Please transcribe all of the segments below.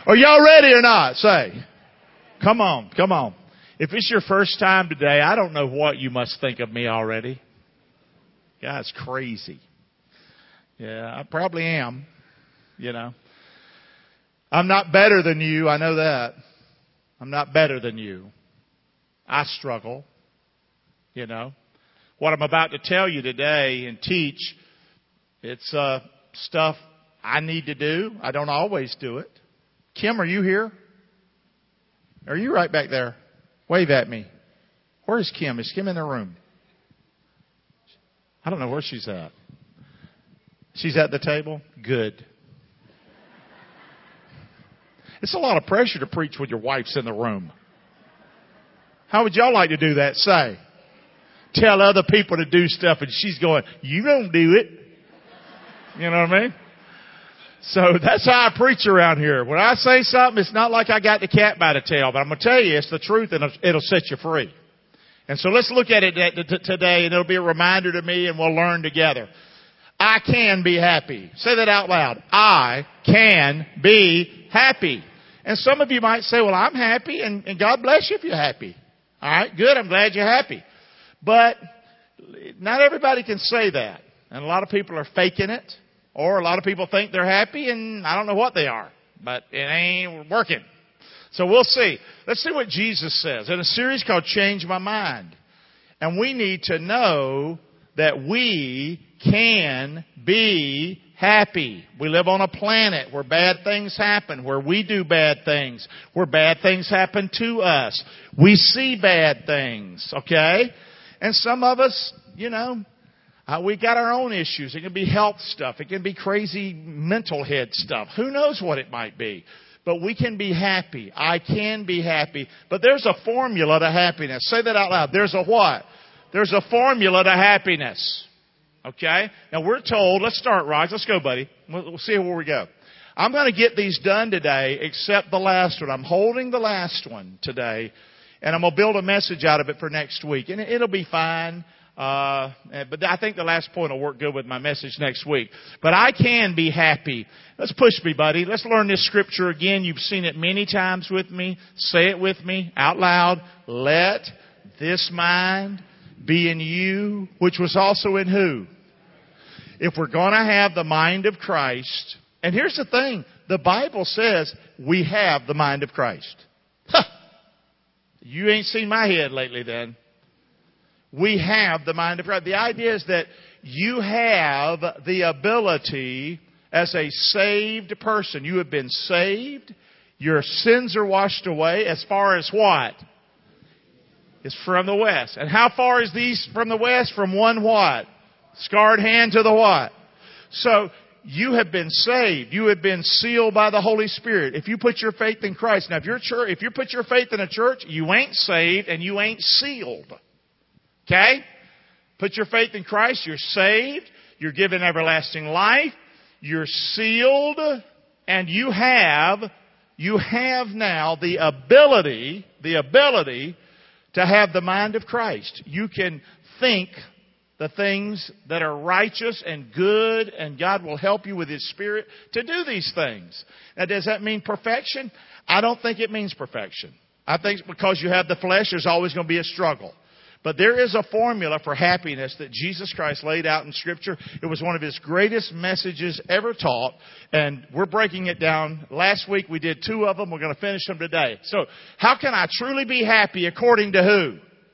Are y'all ready or not? Say. Come on, come on. If it's your first time today, I don't know what you must think of me already. God's crazy. Yeah, I probably am, you know. I'm not better than you, I know that. I'm not better than you. I struggle, you know. What I'm about to tell you today and teach, it's stuff I need to do. I don't always do it. Kim, are you here? Are you right back there? Wave at me. Where is Kim? Is Kim in the room? I don't know where she's at. She's at the table? Good. It's a lot of pressure to preach when your wife's in the room. How would y'all like to do that? Say. Tell other people to do stuff and she's going, you don't do it. You know what I mean? So that's how I preach around here. When I say something, it's not like I got the cat by the tail, but I'm going to tell you it's the truth and it'll set you free. And so let's look at it today and it'll be a reminder to me and we'll learn together. I can be happy. Say that out loud. I can be happy. And some of you might say, well, I'm happy and God bless you if you're happy. All right, good. I'm glad you're happy. But not everybody can say that. And a lot of people are faking it. Or a lot of people think they're happy and I don't know what they are. But it ain't working. So we'll see. Let's see what Jesus says in a series called Change My Mind. And we need to know that we can be happy. We live on a planet where bad things happen, where we do bad things, where bad things happen to us. We see bad things, okay? And some of us, you know, we got our own issues. It can be health stuff. It can be crazy mental head stuff. Who knows what it might be? But we can be happy. I can be happy. But there's a formula to happiness. Say that out loud. There's a what? There's a formula to happiness. Okay? Now we're told, let's start, Raj. Let's go, buddy. We'll see where we go. I'm going to get these done today except the last one. I'm holding the last one today. And I'm going to build a message out of it for next week. And it'll be fine. But I think the last point will work good with my message next week. But I can be happy. Let's push me, buddy. Let's learn this scripture again. You've seen it many times with me. Say it with me out loud. Let this mind be in you, which was also in who? If we're going to have the mind of Christ. And here's the thing. The Bible says we have the mind of Christ. Huh. You ain't seen my head lately then. We have the mind of Christ. The idea is that you have the ability as a saved person. You have been saved. Your sins are washed away as far as what? It's from the west. And how far is these from the west? From one what? Scarred hand to the what? So you have been saved. You have been sealed by the Holy Spirit. If you put your faith in Christ. Now if you put your faith in a church, you ain't saved and you ain't sealed. Okay? Put your faith in Christ. You're saved. You're given everlasting life. You're sealed. And you have now the ability to have the mind of Christ. You can think the things that are righteous and good, and God will help you with His Spirit to do these things. Now, does that mean perfection? I don't think it means perfection. I think because you have the flesh, there's always going to be a struggle. But there is a formula for happiness that Jesus Christ laid out in Scripture. It was one of His greatest messages ever taught. And we're breaking it down. Last week we did 2 of them. We're going to finish them today. So, how can I truly be happy according to who?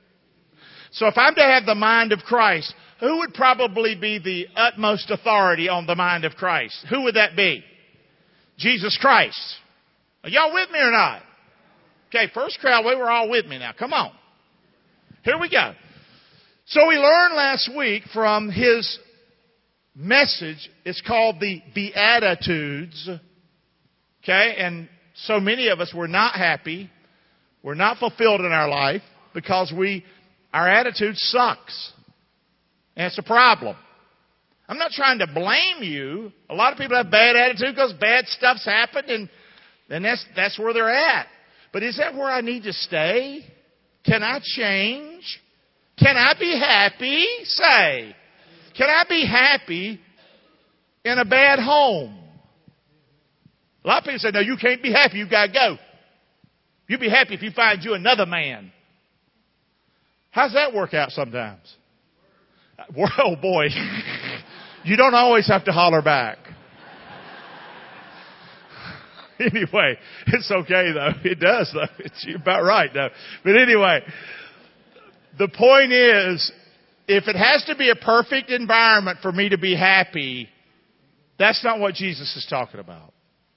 So if I'm to have the mind of Christ, who would probably be the utmost authority on the mind of Christ? Who would that be? Jesus Christ. Are y'all with me or not? Okay, first crowd, we were all with me now. Come on. Here we go. So we learned last week from His message. It's called the Beatitudes. Okay? And so many of us were not happy. We're not fulfilled in our life because our attitude sucks. And it's a problem. I'm not trying to blame you. A lot of people have bad attitude because bad stuff's happened and that's where they're at. But is that where I need to stay? Can I change? Can I be happy? Say. Can I be happy in a bad home? A lot of people say, no, you can't be happy. You've got to go. You'll be happy if you find you another man. How's that work out sometimes? Oh, boy. You don't always have to holler back. Anyway, it's okay, though. It does, though. You're about right, though. But anyway, the point is, if it has to be a perfect environment for me to be happy, that's not what Jesus is talking about.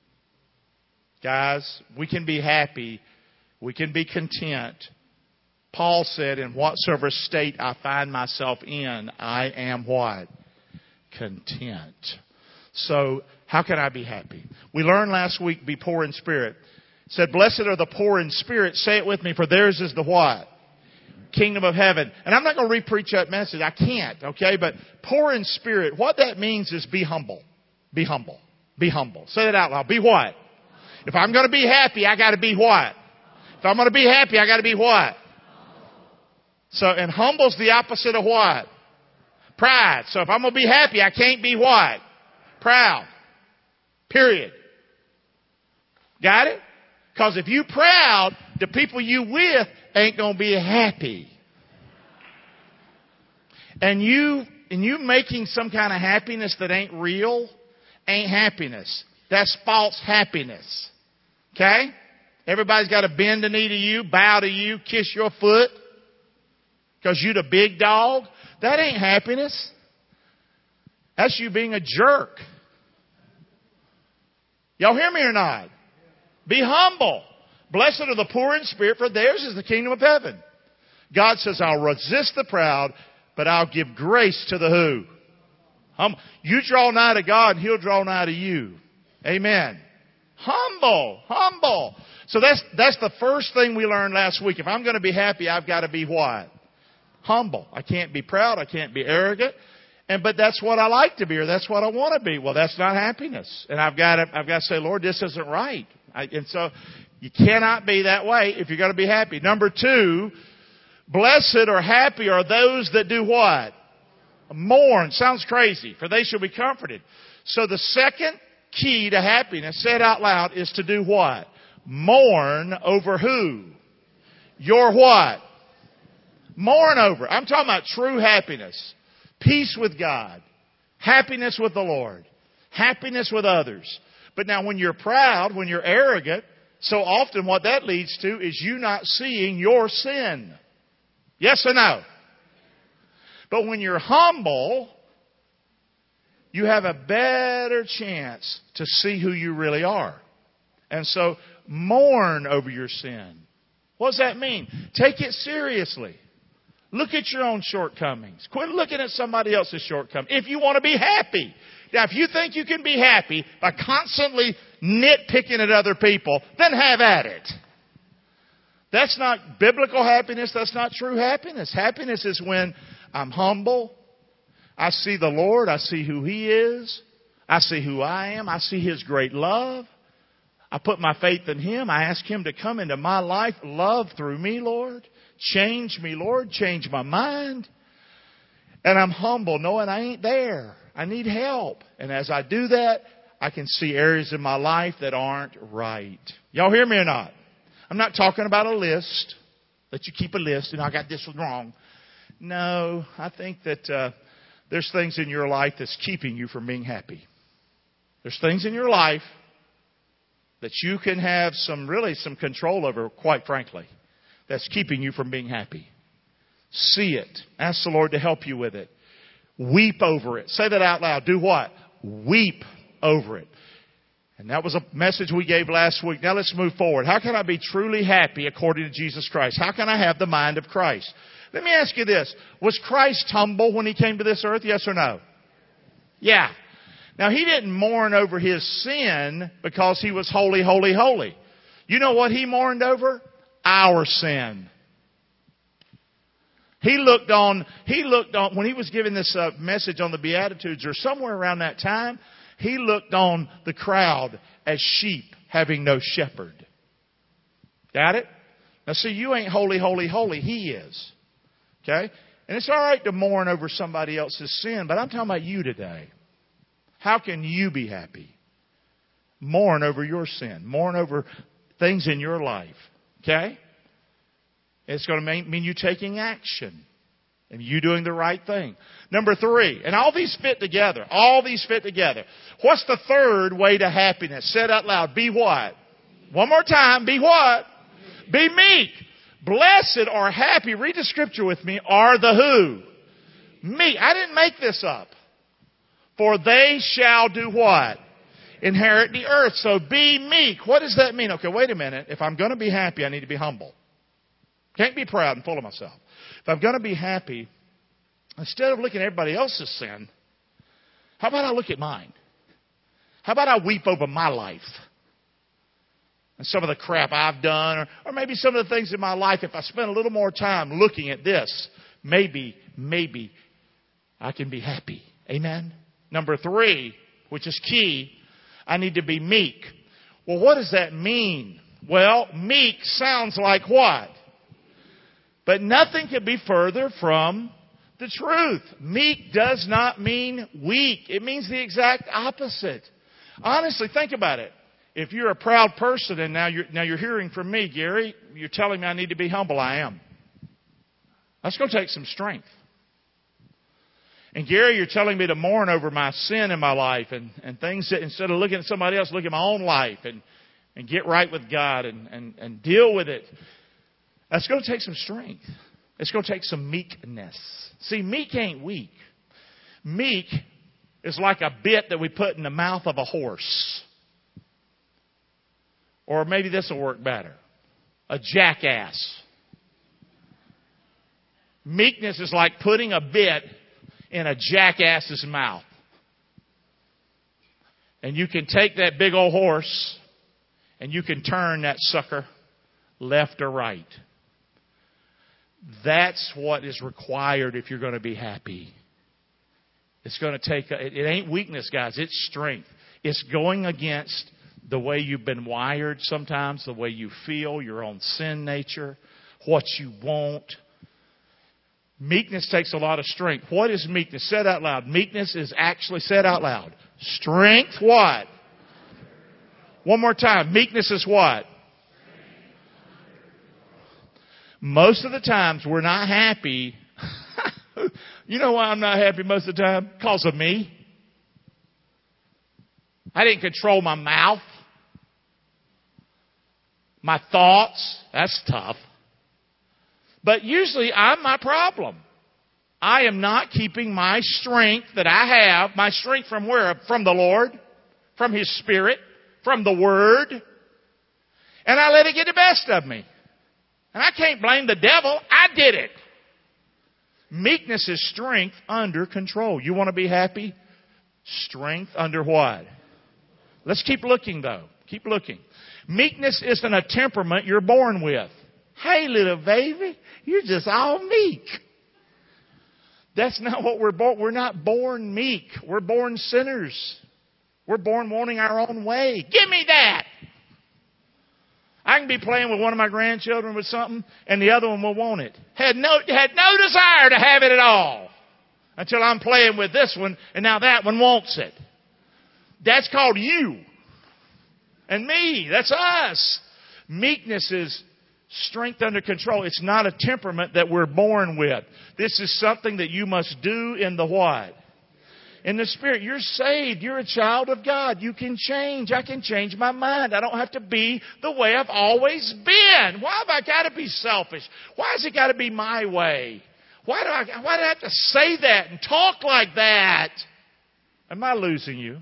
Guys, we can be happy. We can be content. Paul said, in whatsoever state I find myself in, I am what? Content. So, how can I be happy? We learned last week, be poor in spirit. It said, blessed are the poor in spirit. Say it with me, for theirs is the what? Kingdom of heaven. And I'm not going to re-preach that message. I can't, okay? But poor in spirit, what that means is be humble. Be humble. Be humble. Say that out loud. Be what? If I'm going to be happy, I got to be what? If I'm going to be happy, I got to be what? So, and humble's the opposite of what? Pride. So if I'm going to be happy, I can't be what? Proud. Period. Got it? Because if you proud, the people you with ain't going to be happy. And you making some kind of happiness that ain't real ain't happiness. That's false happiness. Okay? Everybody's got to bend the knee to you, bow to you, kiss your foot because you the big dog. That ain't happiness. That's you being a jerk. Y'all hear me or not? Be humble. Blessed are the poor in spirit, for theirs is the kingdom of heaven. God says, I'll resist the proud, but I'll give grace to the who? Humble. You draw nigh to God, and He'll draw nigh to you. Amen. Humble. Humble. So that's the first thing we learned last week. If I'm going to be happy, I've got to be what? Humble. I can't be proud. I can't be arrogant. But that's what I like to be, or that's what I want to be. Well, that's not happiness. And I've got to say, Lord, this isn't right. And so you cannot be that way if you're going to be happy. Number 2, blessed or happy are those that do what? Mourn. Sounds crazy. For they shall be comforted. So the second key to happiness, say it out loud, is to do what? Mourn over who? Your what? Mourn over. I'm talking about true happiness. Peace with God. Happiness with the Lord. Happiness with others. But now when you're proud, when you're arrogant, so often what that leads to is you not seeing your sin. Yes or no? But when you're humble, you have a better chance to see who you really are. And so mourn over your sin. What does that mean? Take it seriously. Look at your own shortcomings. Quit looking at somebody else's shortcomings. If you want to be happy. Now, if you think you can be happy by constantly nitpicking at other people, then have at it. That's not biblical happiness. That's not true happiness. Happiness is when I'm humble. I see the Lord. I see who He is. I see who I am. I see His great love. I put my faith in Him. I ask Him to come into my life. Love through me, Lord. Change me, Lord. Change my mind. And I'm humble knowing I ain't there. I need help. And as I do that, I can see areas in my life that aren't right. Y'all hear me or not? I'm not talking about a list, that you keep a list and I got this one wrong. No, I think that there's things in your life that's keeping you from being happy. There's things in your life that you can have some control over, quite frankly, that's keeping you from being happy. See it. Ask the Lord to help you with it. Weep over it. Say that out loud. Do what? Weep over it. And that was a message we gave last week. Now let's move forward. How can I be truly happy according to Jesus Christ? How can I have the mind of Christ? Let me ask you this. Was Christ humble when He came to this earth? Yes or no? Yeah. Now He didn't mourn over His sin because He was holy, holy, holy. You know what He mourned over? Our sin. He looked on, when He was giving this message on the Beatitudes or somewhere around that time, He looked on the crowd as sheep having no shepherd. Got it? Now see, you ain't holy, holy, holy. He is. Okay? And it's all right to mourn over somebody else's sin, but I'm talking about you today. How can you be happy? Mourn over your sin. Mourn over things in your life. Okay? It's going to mean you taking action. And you doing the right thing. Number 3. And all these fit together. All these fit together. What's the third way to happiness? Say it out loud. Be what? One more time. Be what? Be meek. Blessed or happy, read the scripture with me, are the who? Meek. I didn't make this up. For they shall do what? Inherit the earth. So be meek. What does that mean? Okay, wait a minute. If I'm going to be happy, I need to be humble. Can't be proud and full of myself. If I'm going to be happy, instead of looking at everybody else's sin, how about I look at mine? How about I weep over my life? And some of the crap I've done, or maybe some of the things in my life, if I spend a little more time looking at this, maybe I can be happy. Amen? Number 3, which is key, I need to be meek. Well, what does that mean? Well, meek sounds like what? But nothing could be further from the truth. Meek does not mean weak. It means the exact opposite. Honestly, think about it. If you're a proud person and now you're hearing from me, Gary, you're telling me I need to be humble. I am. That's going to take some strength. And Gary, you're telling me to mourn over my sin in my life and things that instead of looking at somebody else, look at my own life and get right with God and deal with it. That's going to take some strength. It's going to take some meekness. See, meek ain't weak. Meek is like a bit that we put in the mouth of a horse. Or maybe this will work better. A jackass. Meekness is like putting a bit in a jackass's mouth. And you can take that big old horse and you can turn that sucker left or right. That's what is required if you're going to be happy. It's going to take, it ain't weakness, guys. It's strength. It's going against the way you've been wired sometimes, the way you feel, your own sin nature, what you want. Meekness takes a lot of strength. What is meekness? Say it out loud. Meekness is actually, say it out loud. Strength what? One more time. Meekness is what? Most of the times we're not happy. You know why I'm not happy most of the time? Because of me. I didn't control my mouth. My thoughts. That's tough. But usually I'm my problem. I am not keeping my strength that I have. My strength from where? From the Lord. From His Spirit. From the Word. And I let it get the best of me. And I can't blame the devil. I did it. Meekness is strength under control. You want to be happy? Strength under what? Let's keep looking though. Keep looking. Meekness isn't a temperament you're born with. Hey little baby, you're just all meek. That's not what we're born. We're not born meek. We're born sinners. We're born wanting our own way. Give me that. I can be playing with one of my grandchildren with something, and the other one will want it. Had no desire to have it at all. Until I'm playing with this one, and now that one wants it. That's called you. And me. That's us. Meekness is strength under control. It's not a temperament that we're born with. This is something that you must do in the what? In the Spirit. You're saved. You're a child of God. You can change. I can change my mind. I don't have to be the way I've always been. Why have I got to be selfish? Why has it got to be my way? Why do I have to say that and talk like that? Am I losing you?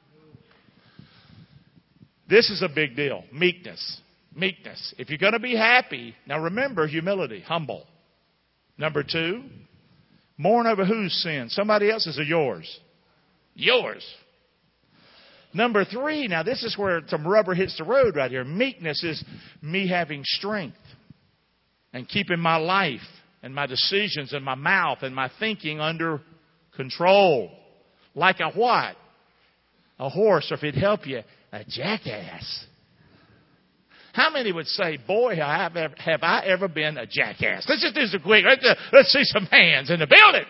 This is a big deal. Meekness. Meekness. If you're going to be happy, now remember humility, humble. Number 2, mourn over whose sin? Somebody else's or yours? Yours. Number 3, now this is where some rubber hits the road right here. Meekness is me having strength and keeping my life and my decisions and my mouth and my thinking under control. Like a what? A horse, or if it'd help you, a jackass. How many would say, boy, have I ever been a jackass? Let's just do some quick. Let's see some hands in the building.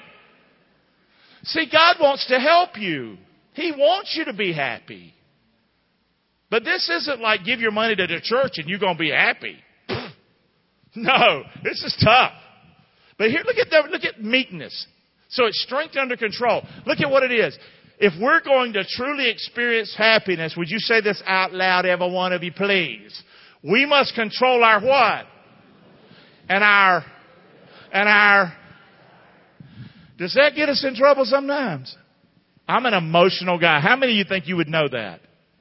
See, God wants to help you. He wants you to be happy. But this isn't like give your money to the church and you're going to be happy. No, this is tough. But here, look at meekness. So it's strength under control. Look at what it is. If we're going to truly experience happiness, would you say this out loud, every one of you, please? We must control our what? And our... Does that get us in trouble sometimes? I'm an emotional guy. How many of you think you would know that?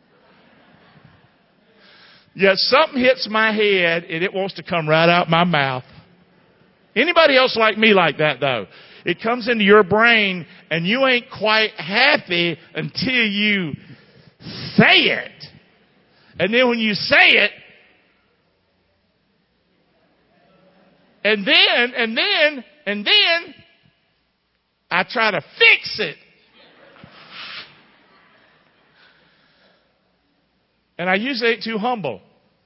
Yet something hits my head and it wants to come right out my mouth. Anybody else like me like that though? It comes into your brain and you ain't quite happy until you say it. And then when you say it, and then I try to fix it. And I usually ain't too humble.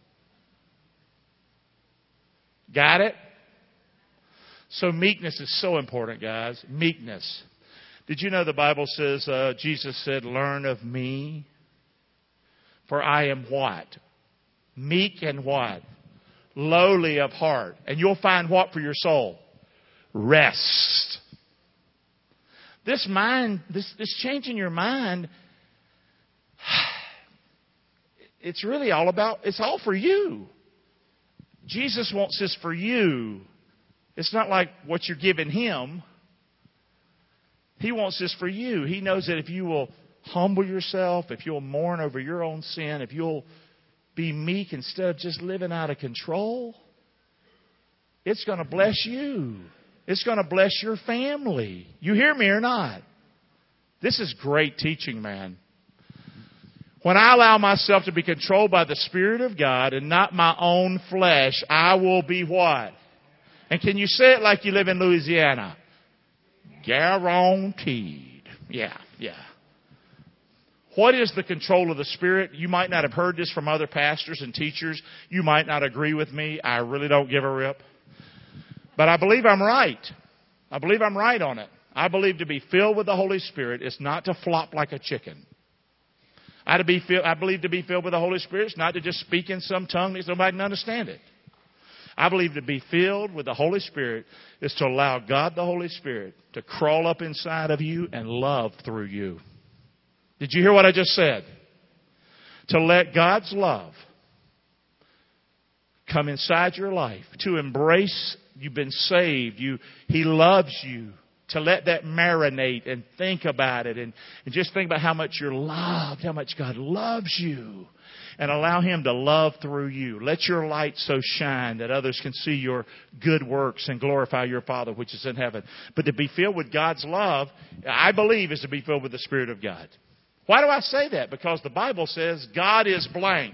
Got it? So meekness is so important, guys. Meekness. Did you know the Bible says, Jesus said, learn of me, for I am what? Meek and what? Lowly of heart. And you'll find what for your soul? Rest. This mind, this change in your mind, it's really all about, it's all for you. Jesus wants this for you. It's not like what you're giving Him. He wants this for you. He knows that if you will humble yourself, if you'll mourn over your own sin, if you'll be meek instead of just living out of control, it's going to bless you. It's going to bless your family. You hear me or not? This is great teaching, man. When I allow myself to be controlled by the Spirit of God and not my own flesh, I will be what? And can you say it like you live in Louisiana? Guaranteed. Yeah. What is the control of the Spirit? You might not have heard this from other pastors and teachers. You might not agree with me. I really don't give a rip. But I believe I'm right. I believe I'm right on it. I believe to be filled with the Holy Spirit is not to flop like a chicken. I believe to be filled with the Holy Spirit is not to just speak in some tongue that nobody can understand it. I believe to be filled with the Holy Spirit is to allow God the Holy Spirit to crawl up inside of you and love through you. Did you hear what I just said? To let God's love come inside your life. To embrace you've been saved. He loves you. To let that marinate and think about it and just think about how much you're loved, how much God loves you. And allow Him to love through you. Let your light so shine that others can see your good works and glorify your Father which is in heaven. But to be filled with God's love, I believe, is to be filled with the Spirit of God. Why do I say that? Because the Bible says God is blank.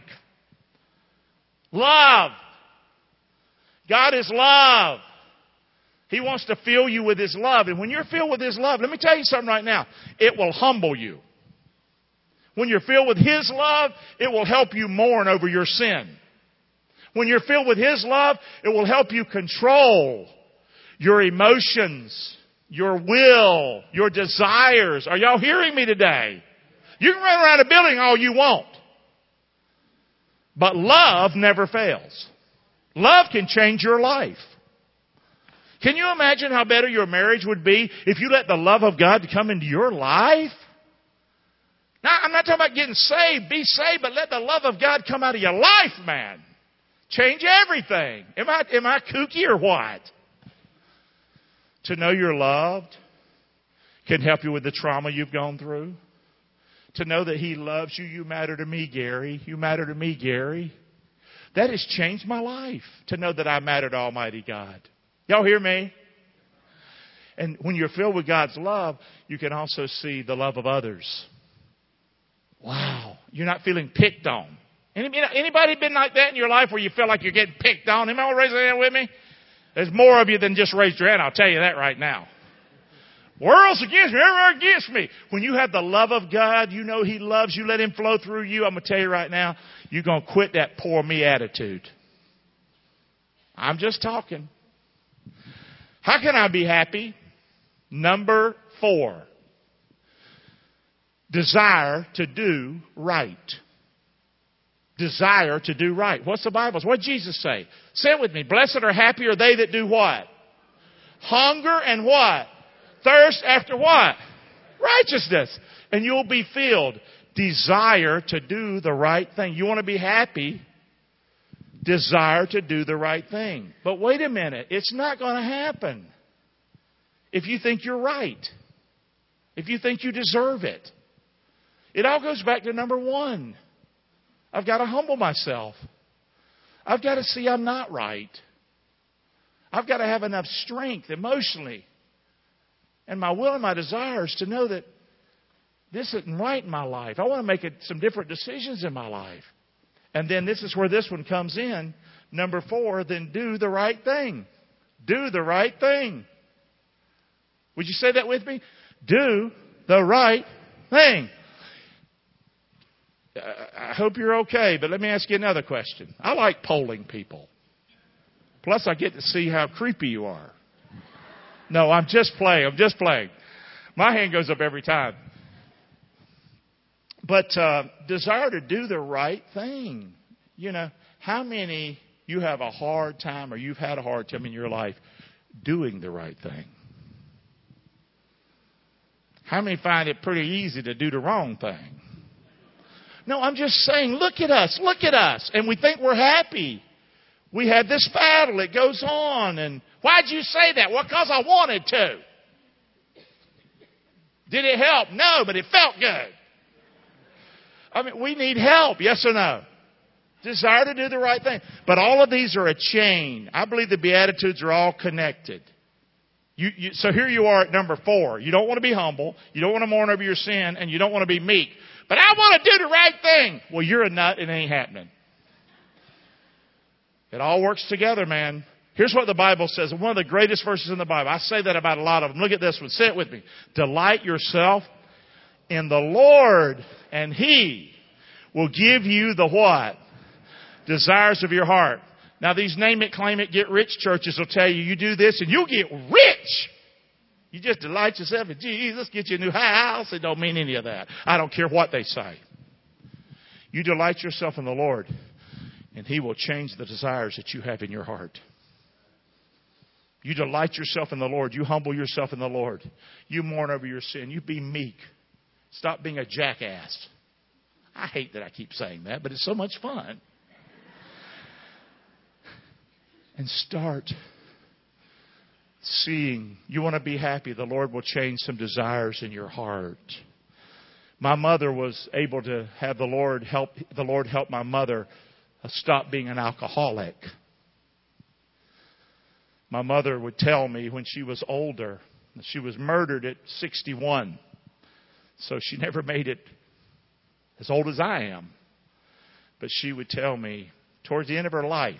Love. God is love. He wants to fill you with His love. And when you're filled with His love, let me tell you something right now. It will humble you. When you're filled with His love, it will help you mourn over your sin. When you're filled with His love, it will help you control your emotions, your will, your desires. Are y'all hearing me today? You can run around a building all you want. But love never fails. Love can change your life. Can you imagine how better your marriage would be if you let the love of God come into your life? Now, I'm not talking about getting saved. Be saved, but let the love of God come out of your life, man. Change everything. Am I kooky or what? To know you're loved can help you with the trauma you've gone through. To know that He loves you. You matter to me, Gary. You matter to me, Gary. That has changed my life. To know that I matter to Almighty God. Y'all hear me? And when you're filled with God's love, you can also see the love of others. Wow. You're not feeling picked on. Anybody been like that in your life where you feel like you're getting picked on? Anybody raise their hand with me? There's more of you than just raised your hand. I'll tell you that right now. World's against me. Everyone against me. When you have the love of God, you know He loves you. Let Him flow through you. I'm going to tell you right now, you're going to quit that poor me attitude. I'm just talking. How can I be happy? Number 4. Desire to do right. Desire to do right. What's the Bible? What did Jesus say? Say it with me. Blessed or happy are they that do what? Hunger and what? Thirst after what? Righteousness. And you'll be filled. Desire to do the right thing. You want to be happy? Desire to do the right thing. But wait a minute. It's not going to happen if you think you're right. If you think you deserve it. It all goes back to number one. I've got to humble myself. I've got to see I'm not right. I've got to have enough strength emotionally and my will and my desires to know that this isn't right in my life. I want to make some different decisions in my life. And then this is where this one comes in. Number 4, then do the right thing. Do the right thing. Would you say that with me? Do the right thing. I hope you're okay, but let me ask you another question. I like polling people. Plus, I get to see how creepy you are. No, I'm just playing. My hand goes up every time. But desire to do the right thing. You know, how many you have a hard time or you've had a hard time in your life doing the right thing? How many find it pretty easy to do the wrong thing? No, I'm just saying, look at us. And we think we're happy. We had this battle. It goes on. And why'd you say that? Well, because I wanted to. Did it help? No, but it felt good. I mean, we need help. Yes or no? Desire to do the right thing. But all of these are a chain. I believe the Beatitudes are all connected. So here you are at number 4. You don't want to be humble. You don't want to mourn over your sin. And you don't want to be meek. But I want to do the right thing. Well, you're a nut. It ain't happening. It all works together, man. Here's what the Bible says. One of the greatest verses in the Bible. I say that about a lot of them. Look at this one. Say it with me. Delight yourself in the Lord, and He will give you the what? Desires of your heart. Now, these name it, claim it, get rich churches will tell you, you do this and you'll get rich. You just delight yourself in Jesus, get you a new house. It don't mean any of that. I don't care what they say. You delight yourself in the Lord, and He will change the desires that you have in your heart. You delight yourself in the Lord. You humble yourself in the Lord. You mourn over your sin. You be meek. Stop being a jackass. I hate that I keep saying that, but it's so much fun. And start seeing. You want to be happy. The Lord will change some desires in your heart. My mother was able to have the Lord help my mother stop being an alcoholic. My mother would tell me when she was older, she was murdered at 61. So she never made it as old as I am. But she would tell me towards the end of her life,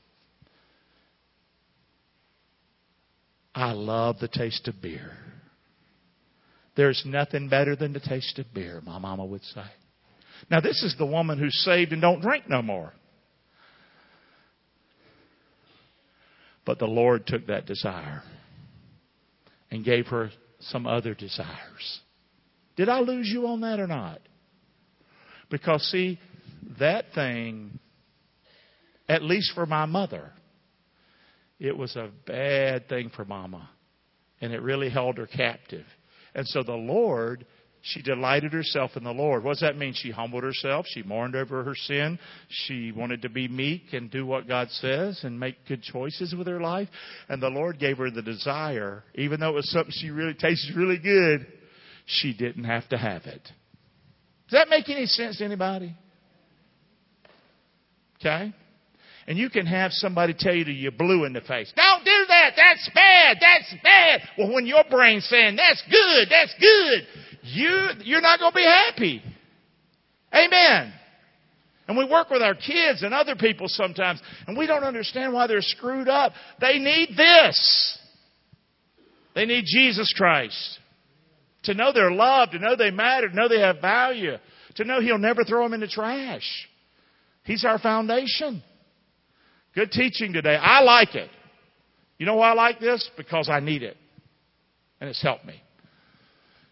I love the taste of beer. There's nothing better than the taste of beer, my mama would say. Now, this is the woman who's saved and don't drink no more. But the Lord took that desire and gave her some other desires. Did I lose you on that or not? Because, see, that thing, at least for my mother, it was a bad thing for Mama. And it really held her captive. And so the Lord, she delighted herself in the Lord. What does that mean? She humbled herself. She mourned over her sin. She wanted to be meek and do what God says and make good choices with her life. And the Lord gave her the desire. Even though it was something she really tasted really good, she didn't have to have it. Does that make any sense to anybody? Okay? And you can have somebody tell you that you're blue in the face. Don't do that. That's bad. That's bad. Well, when your brain's saying, that's good. That's good. You're not going to be happy. Amen. And we work with our kids and other people sometimes, and we don't understand why they're screwed up. They need this. They need Jesus Christ. To know they're loved, to know they matter, to know they have value, to know He'll never throw them in the trash. He's our foundation. Good teaching today. I like it. You know why I like this? Because I need it. And it's helped me.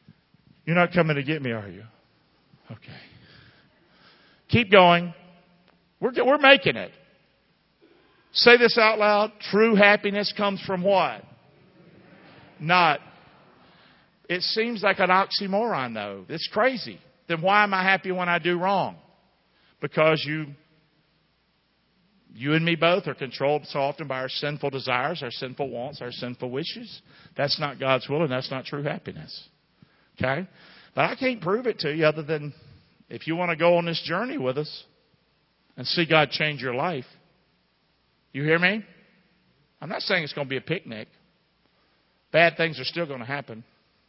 You're not coming to get me, are you? Okay. Keep going. We're making it. Say this out loud. True happiness comes from what? Not. It seems like an oxymoron, though. It's crazy. Then why am I happy when I do wrong? Because you and me both are controlled so often by our sinful desires, our sinful wants, our sinful wishes. That's not God's will, and that's not true happiness. Okay? But I can't prove it to you other than if you want to go on this journey with us and see God change your life. You hear me? I'm not saying it's going to be a picnic. Bad things are still going to happen.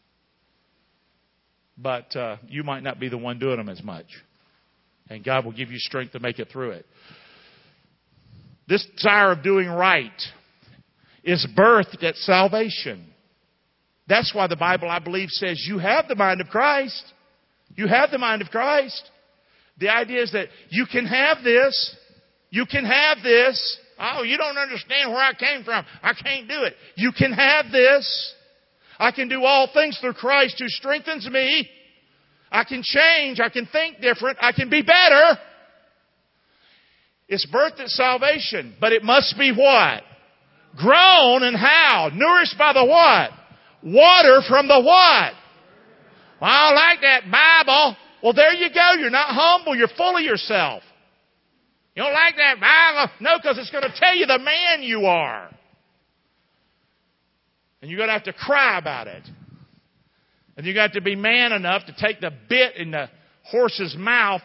But you might not be the one doing them as much. And God will give you strength to make it through it. This desire of doing right is birthed at salvation. That's why the Bible, I believe, says you have the mind of Christ. You have the mind of Christ. The idea is that you can have this. You can have this. Oh, you don't understand where I came from. I can't do it. You can have this. I can do all things through Christ who strengthens me. I can change. I can think different. I can be better. It's birthed at salvation. But it must be what? Grown and how? Nourished by the what? Water from the what? Well, I don't like that Bible. Well, there you go. You're not humble. You're full of yourself. You don't like that Bible? No, because it's going to tell you the man you are. And you're going to have to cry about it. And you've got to be man enough to take the bit in the horse's mouth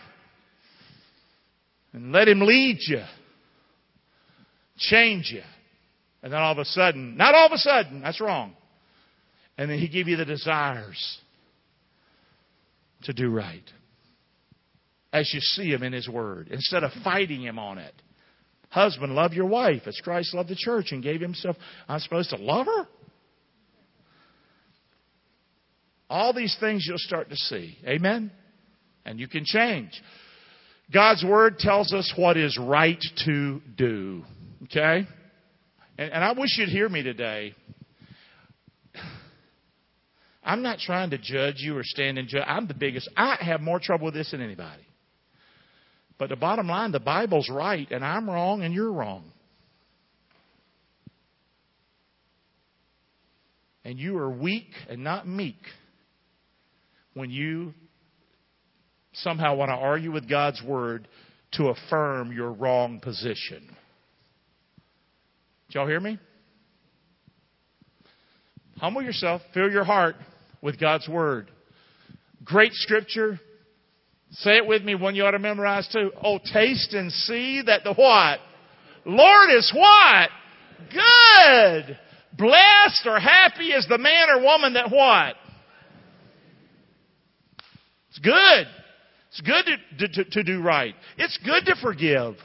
and let him lead you. Change you. And then all of a sudden, not all of a sudden, that's wrong. And then he give you the desires to do right. As you see him in his word. Instead of fighting him on it. Husband, love your wife as Christ loved the church and gave himself. I'm supposed to love her? All these things you'll start to see. Amen? And you can change. God's word tells us what is right to do. Okay? And I wish you'd hear me today. I'm not trying to judge you or stand in judgment. I'm the biggest. I have more trouble with this than anybody. But the bottom line, the Bible's right, and I'm wrong, and you're wrong. And you are weak and not meek when you somehow want to argue with God's word to affirm your wrong position. Did y'all hear me? Humble yourself. Fill your heart with God's word. Great scripture. Say it with me, one you ought to memorize too. Oh, taste and see that the what? Lord is what? Good. Blessed or happy is the man or woman that what? It's good. It's good to do right. It's good to forgive.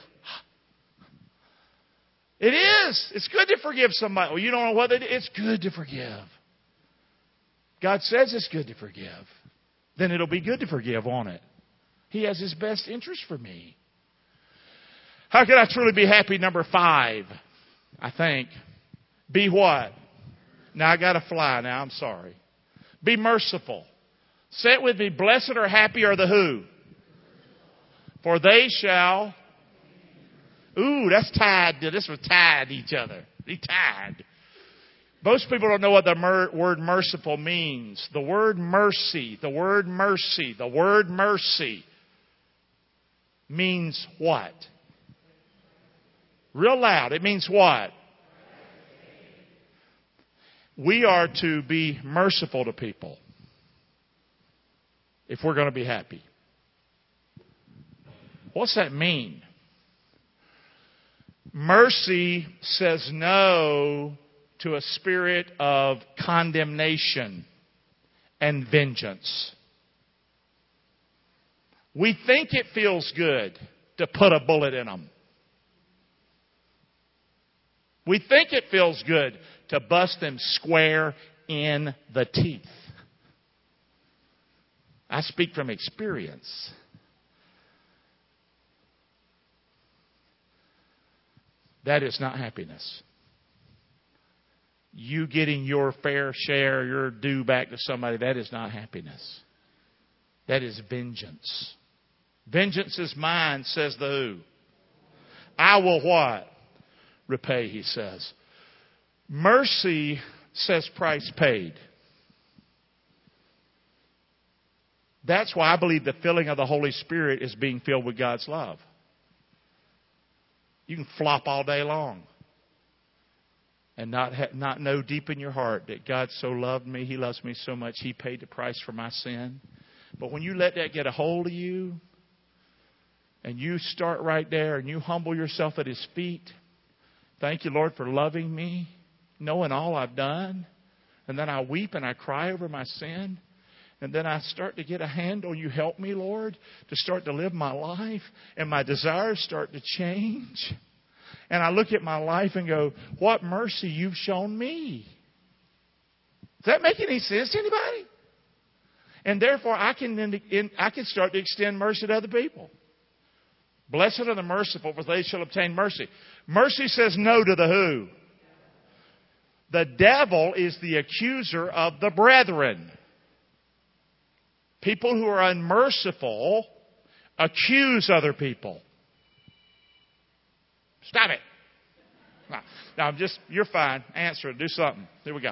It is. It's good to forgive somebody. Well, you don't know what it is. It's good to forgive. God says it's good to forgive. Then it'll be good to forgive, won't it? He has His best interest for me. How can I truly be happy? Number 5, I think. Be what? Now I got to fly now. I'm sorry. Be merciful. Say it with me. Blessed or happy are the who? For they shall. Ooh, that's tied. This was tied to each other. They tied. Most people don't know what the word merciful means. The word mercy, the word mercy, the word mercy means what? Real loud. It means what? We are to be merciful to people if we're going to be happy. What's that mean? Mercy says no to a spirit of condemnation and vengeance. We think it feels good to put a bullet in them. We think it feels good to bust them square in the teeth. I speak from experience. That is not happiness. You getting your fair share, your due back to somebody, that is not happiness. That is vengeance. Vengeance is mine, says the who? I will what? Repay, he says. Mercy says price paid. That's why I believe the filling of the Holy Spirit is being filled with God's love. You can flop all day long and not know deep in your heart that God so loved me, He loves me so much, He paid the price for my sin. But when you let that get a hold of you, and you start right there and you humble yourself at His feet, thank you, Lord, for loving me, knowing all I've done, and then I weep and I cry over my sin, and then I start to get a handle. You help me, Lord, to start to live my life, and my desires start to change. And I look at my life and go, what mercy you've shown me. Does that make any sense to anybody? And therefore, I can start to extend mercy to other people. Blessed are the merciful, for they shall obtain mercy. Mercy says no to the who? The devil is the accuser of the brethren. People who are unmerciful accuse other people. Stop it. No, you're fine. Answer it. Do something. Here we go.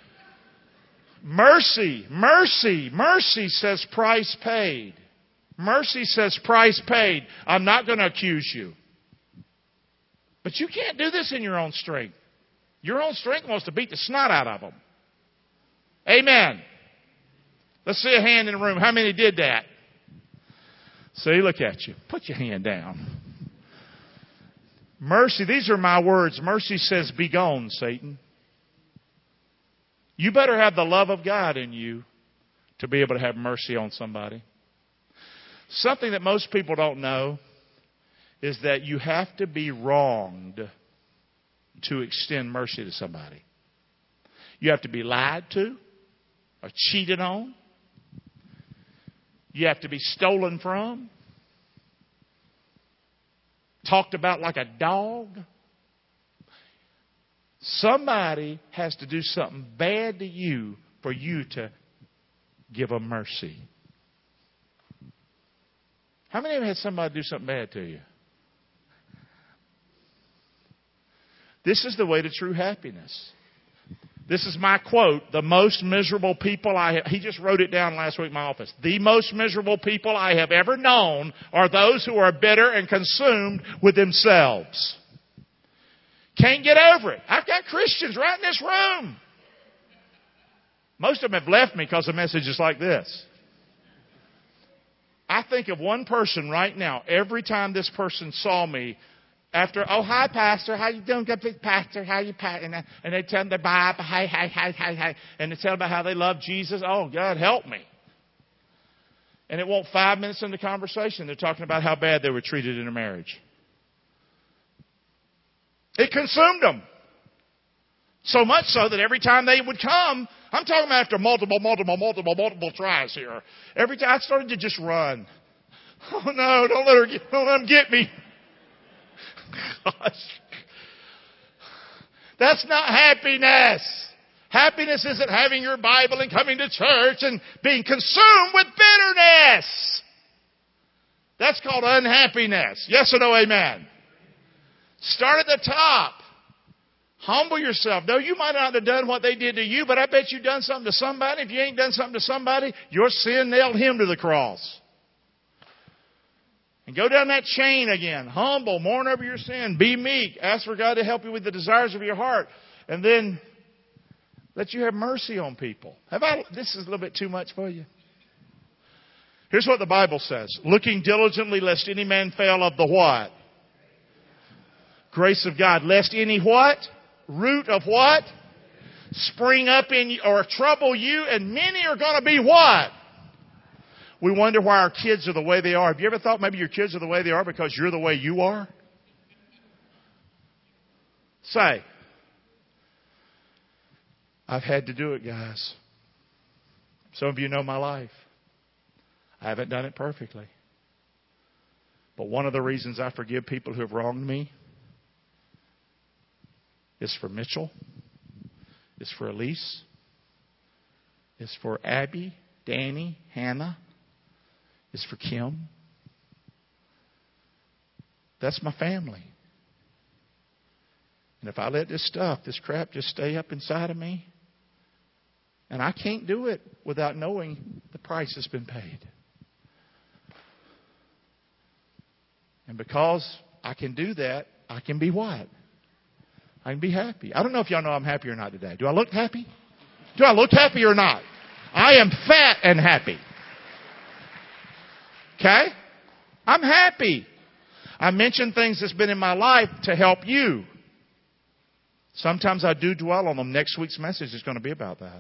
Mercy says price paid. Mercy says price paid. I'm not going to accuse you. But you can't do this in your own strength. Your own strength wants to beat the snot out of them. Amen. Let's see a hand in the room. How many did that? See, look at you. Put your hand down. Mercy, these are my words. Mercy says, be gone, Satan. You better have the love of God in you to be able to have mercy on somebody. Something that most people don't know is that you have to be wronged to extend mercy to somebody. You have to be lied to or cheated on. You have to be stolen from. Talked about like a dog. Somebody has to do something bad to you for you to give them mercy. How many of you had somebody do something bad to you? This is the way to true happiness. This is my quote. The most miserable people I have... He just wrote it down last week in my office. The most miserable people I have ever known are those who are bitter and consumed with themselves. Can't get over it. I've got Christians right in this room. Most of them have left me because of messages like this. I think of one person right now. Every time this person saw me, after, oh, hi, Pastor. How you doing? Good, Pastor. How you, Pastor? And they tell them their Bible. Hi. And they tell about how they love Jesus. Oh, God, help me. And it won't 5 minutes into the conversation. They're talking about how bad they were treated in a marriage. It consumed them. So much so that every time they would come, I'm talking about after multiple tries here. Every time I started to just run. Oh no, don't let them get me. Gosh. That's not happiness. Happiness isn't having your Bible and coming to church and being consumed with bitterness. That's called unhappiness. Yes or no, amen? Start at the top. Humble yourself. No, you might not have done what they did to you, but I bet you've done something to somebody. If you ain't done something to somebody, your sin nailed him to the cross. And go down that chain again. Humble, mourn over your sin, be meek, ask for God to help you with the desires of your heart, and then let you have mercy on people. This is a little bit too much for you. Here's what the Bible says. Looking diligently lest any man fail of the what? Grace of God. Lest any what? Root of what? Spring up in you or trouble you, and many are going to be what? We wonder why our kids are the way they are. Have you ever thought maybe your kids are the way they are because you're the way you are? Say, I've had to do it, guys. Some of you know my life. I haven't done it perfectly. But one of the reasons I forgive people who have wronged me is for Mitchell, is for Elise, is for Abby, Danny, Hannah, is for Kim. That's my family. And if I let this crap just stay up inside of me, and I can't do it without knowing the price has been paid. And because I can do that, I can be what? I can be happy. I don't know if y'all know I'm happy or not today. Do I look happy? Do I look happy or not? I am fat and happy. Okay? I'm happy. I mention things that's been in my life to help you. Sometimes I do dwell on them. Next week's message is going to be about that.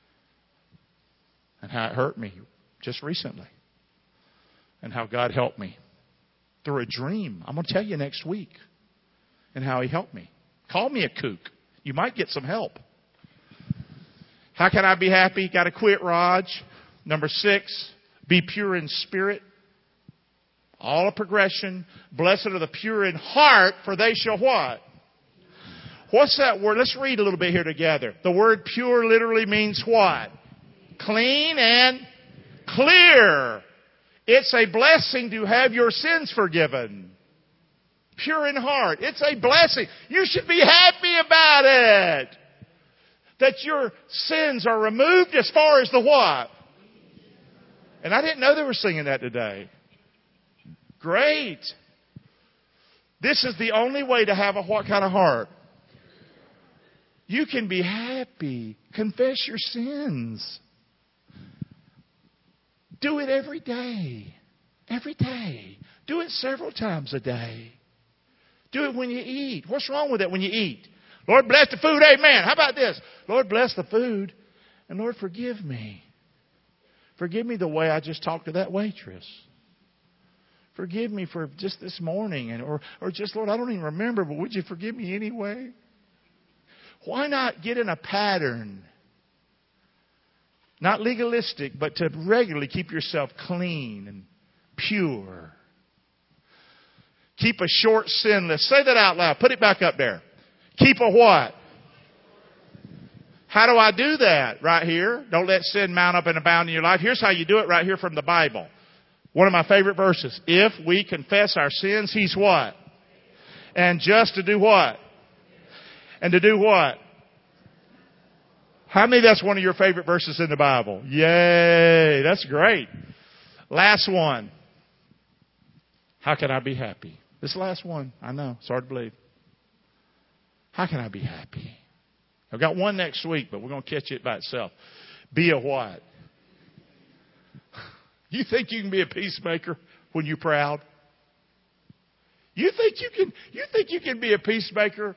And how it hurt me just recently. And how God helped me through a dream. I'm going to tell you next week. And how He helped me. Call me a kook. You might get some help. How can I be happy? Got to quit, Raj. Number 6, be pure in spirit. All a progression. Blessed are the pure in heart, for they shall what? What's that word? Let's read a little bit here together. The word pure literally means what? Clean and clear. It's a blessing to have your sins forgiven. Pure in heart. It's a blessing. You should be happy about it. That your sins are removed as far as the what? And I didn't know they were singing that today. Great. This is the only way to have a what kind of heart? You can be happy. Confess your sins. Do it every day. Every day. Do it several times a day. Do it when you eat. What's wrong with it when you eat? Lord, bless the food. Amen. How about this? Lord, bless the food. And Lord, forgive me. Forgive me the way I just talked to that waitress. Forgive me for just this morning. Or just, Lord, I don't even remember, but would you forgive me anyway? Why not get in a pattern? Not legalistic, but to regularly keep yourself clean and pure. Keep a short sin list. Say that out loud. Put it back up there. Keep a what? How do I do that? Right here. Don't let sin mount up and abound in your life. Here's how you do it right here from the Bible. One of my favorite verses. If we confess our sins, He's what? And just to do what? And to do what? How many that's one of your favorite verses in the Bible? Yay. That's great. Last one. How can I be happy? This last one. I know. It's hard to believe. How can I be happy? I've got one next week, but we're going to catch it by itself. Be a what? You think you can be a peacemaker when you're proud? You think you can be a peacemaker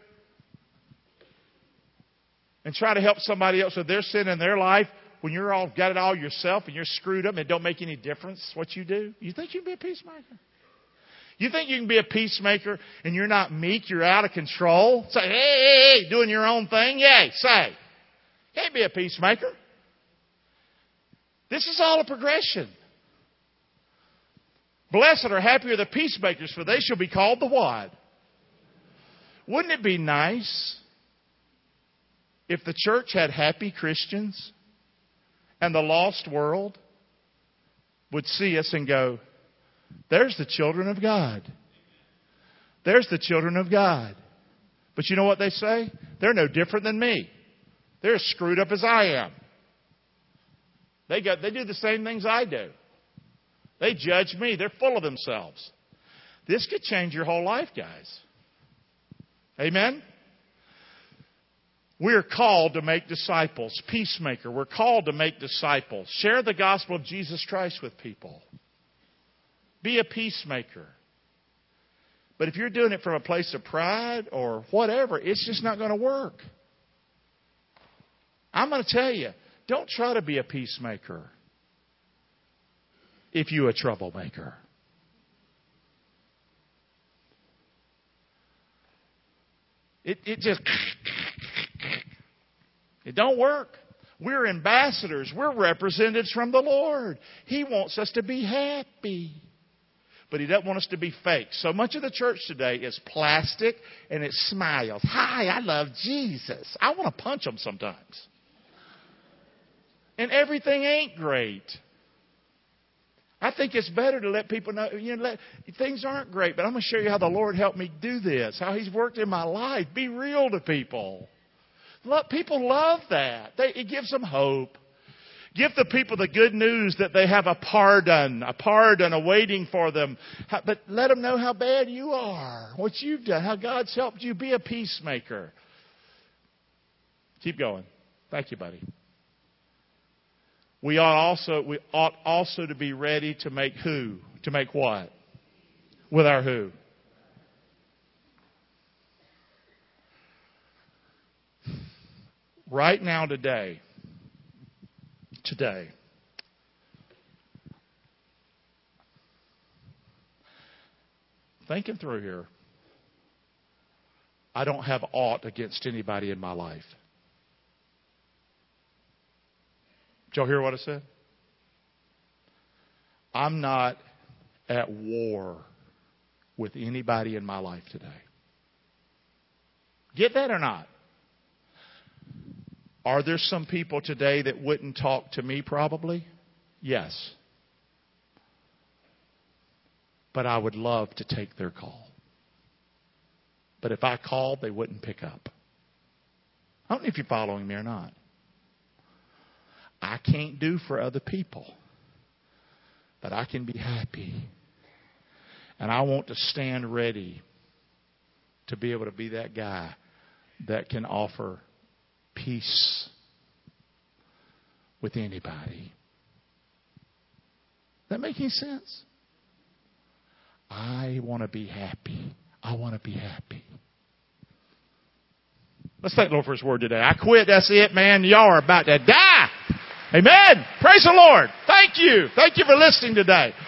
and try to help somebody else with their sin in their life when you're all got it all yourself and you're screwed up and it don't make any difference what you do? You think you can be a peacemaker? You think you can be a peacemaker and you're not meek, you're out of control? Say, hey, doing your own thing? Yay, say. Can't be a peacemaker. This is all a progression. Blessed or happy are the peacemakers, for they shall be called the what? Wouldn't it be nice if the church had happy Christians and the lost world would see us and go, there's the children of God. There's the children of God. But you know what they say? They're no different than me. They're as screwed up as I am. They do the same things I do. They judge me. They're full of themselves. This could change your whole life, guys. Amen? We're called to make disciples. Peacemaker. We're called to make disciples. Share the gospel of Jesus Christ with people. Be a peacemaker. But if you're doing it from a place of pride or whatever, it's just not going to work. I'm going to tell you, don't try to be a peacemaker if you're a troublemaker. It just... It don't work. We're ambassadors. We're representatives from the Lord. He wants us to be happy. But He doesn't want us to be fake. So much of the church today is plastic and it smiles. Hi, I love Jesus. I want to punch them sometimes. And everything ain't great. I think it's better to let people know, things aren't great, but I'm going to show you how the Lord helped me do this, how He's worked in my life. Be real to people. People love that. It gives them hope. Give the people the good news that they have a pardon awaiting for them. But let them know how bad you are, what you've done, how God's helped you. Be a peacemaker. Keep going. Thank you, buddy. We ought also to be ready to make who? To make what? With our who? Right now, today, thinking through here, I don't have aught against anybody in my life. Did y'all hear what I said? I'm not at war with anybody in my life today. Get that or not? Are there some people today that wouldn't talk to me probably? Yes. But I would love to take their call. But if I called, they wouldn't pick up. I don't know if you're following me or not. I can't do for other people. But I can be happy. And I want to stand ready to be able to be that guy that can offer peace with anybody. That making sense? I want to be happy. I want to be happy. Let's thank the Lord for His word today. I quit. That's it, man. Y'all are about to die. Amen. Praise the Lord. Thank you. Thank you for listening today.